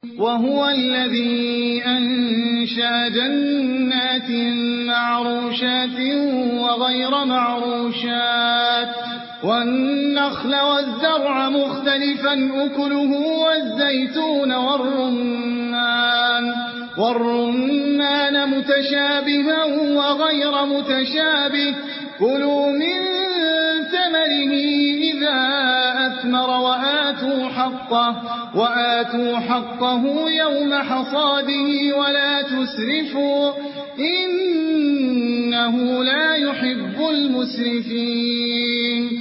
وهو الذي أنشأ جنات معروشات وغير معروشات والنخل والزرع مختلفا أكله والزيتون والرمان متشابها وغير متشابه كلوا من ثمره إذا أثمر وآتوا حقه يوم حصاده ولا تسرفوا إنه لا يحب المسرفين